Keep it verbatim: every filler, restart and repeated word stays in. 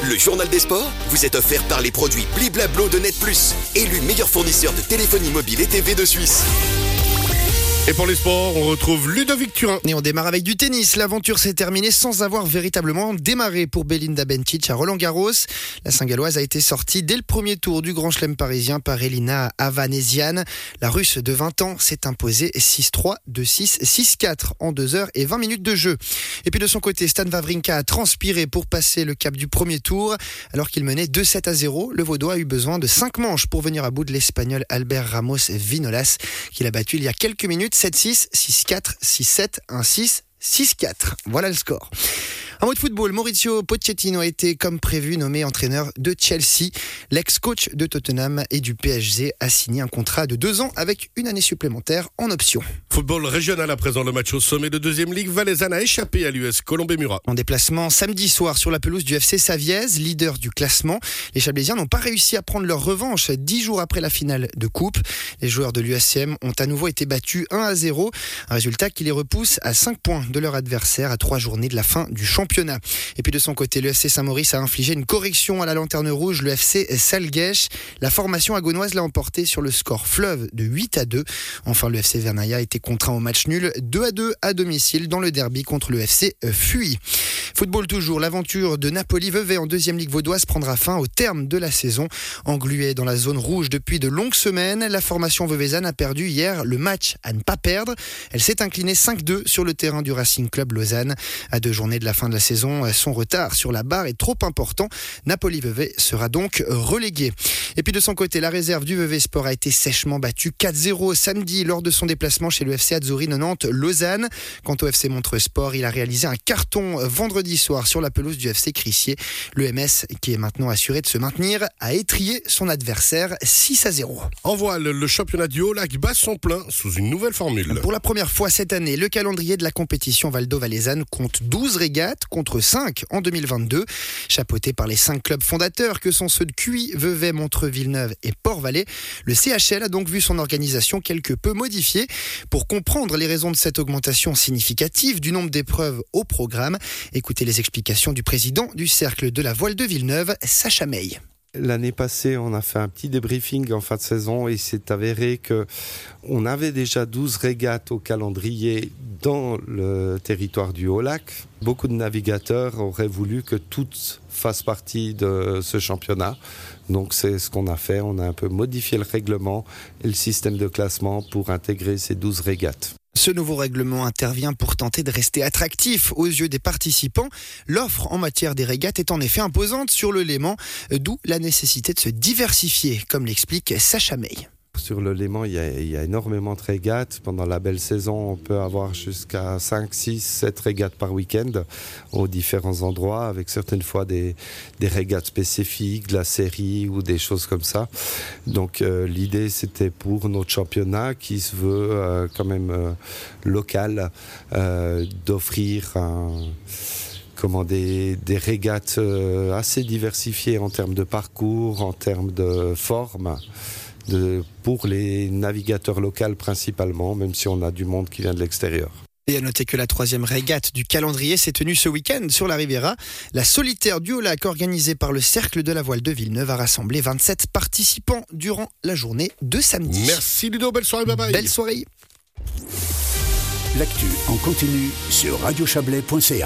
Le journal des sports vous est offert par les produits Bliblablo de Net Plus, élu meilleur fournisseur de téléphonie mobile et T V de Suisse. Et pour les sports, on retrouve Ludovic Turin. Et on démarre avec du tennis. L'aventure s'est terminée sans avoir véritablement démarré pour Belinda Bencic à Roland-Garros. La Saint-Galloise a été sortie dès le premier tour du Grand Chelem parisien par Elina Avanesian. La Russe de vingt ans s'est imposée six trois, deux six, six quatre en deux heures et vingt minutes de jeu. Et puis de son côté, Stan Wawrinka a transpiré pour passer le cap du premier tour. Alors qu'il menait deux sept à zéro, le Vaudois a eu besoin de cinq manches pour venir à bout de l'Espagnol Albert Ramos Vinolas, qu'il a battu il y a quelques minutes. sept six, six quatre, six sept, un six, six quatre. Voilà le score. Un mot de football, Maurizio Pochettino a été comme prévu nommé entraîneur de Chelsea. L'ex-coach de Tottenham et du P S G a signé un contrat de deux ans avec une année supplémentaire en option. Football régional à présent, le match au sommet de deuxième ligue. Valaisanne a échappé à l'U S Colombey-Murat. En déplacement samedi soir sur la pelouse du F C Saviez, leader du classement. Les Chablaisiens n'ont pas réussi à prendre leur revanche dix jours après la finale de coupe. Les joueurs de l'U S C M ont à nouveau été battus un à zéro. Un résultat qui les repousse à cinq points de leur adversaire à trois journées de la fin du championnat. Et puis de son côté, le F C Saint-Maurice a infligé une correction à la Lanterne Rouge, le F C Salguèche. La formation agonoise l'a emporté sur le score fleuve de huit à deux. Enfin, le F C Vernaya a été contraint au match nul deux à deux à domicile dans le derby contre le F C Fuy. Football toujours, l'aventure de Napoli-Vevey en deuxième ligue vaudoise prendra fin au terme de la saison. Engluée dans la zone rouge depuis de longues semaines, la formation veuvezane a perdu hier le match à ne pas perdre. Elle s'est inclinée cinq deux sur le terrain du Racing Club Lausanne. À deux journées de la fin de la saison, son retard sur la barre est trop important. Napoli-Vevey sera donc relégué. Et puis de son côté, la réserve du Vevey Sport a été sèchement battue quatre zéro samedi lors de son déplacement chez le F C Azzurri Nantes Lausanne. Quant au F C Montreux Sport, il a réalisé un carton vendredi soir sur la pelouse du F C Crissier. Le M S, qui est maintenant assuré de se maintenir, a étrillé son adversaire six à zéro. En voile, le championnat du Haut-Lac bat son plein sous une nouvelle formule. Pour la première fois cette année, le calendrier de la compétition Valdo-Valaisanne compte douze régates contre cinq en deux mille vingt-deux. Chapeauté par les cinq clubs fondateurs que sont ceux de Cuy, Vevey, Montreux, Villeneuve et Port-Valais, le C H L a donc vu son organisation quelque peu modifiée. Pour comprendre les raisons de cette augmentation significative du nombre d'épreuves au programme, écoutez les explications du président du Cercle de la Voile de Villeneuve, Sacha May. L'année passée, on a fait un petit débriefing en fin de saison et il s'est avéré que on avait déjà douze régates au calendrier dans le territoire du Haut-Lac. Beaucoup de navigateurs auraient voulu que toutes fassent partie de ce championnat. Donc c'est ce qu'on a fait. On a un peu modifié le règlement et le système de classement pour intégrer ces douze régates. Ce nouveau règlement intervient pour tenter de rester attractif aux yeux des participants. L'offre en matière des régates est en effet imposante sur le Léman, d'où la nécessité de se diversifier, comme l'explique Sacha May. Sur le Léman, il y, a, il y a énormément de régates. Pendant la belle saison, on peut avoir jusqu'à cinq, six, sept régates par week-end aux différents endroits, avec certaines fois des, des régates spécifiques, de la série ou des choses comme ça. Donc euh, l'idée, c'était pour notre championnat qui se veut euh, quand même euh, local, euh, d'offrir un... Comment, des, des régates euh, assez diversifiées en termes de parcours, en termes de forme. De, pour les navigateurs locaux principalement, même si on a du monde qui vient de l'extérieur. Et à noter que la troisième régate du calendrier s'est tenue ce week-end sur la Riviera. La solitaire du Haut-Lac organisée par le Cercle de la Voile de Villeneuve a rassemblé vingt-sept participants durant la journée de samedi. Merci Ludo, belle soirée, bye bye. Belle soirée. L'actu en continu sur radio chablais point c a.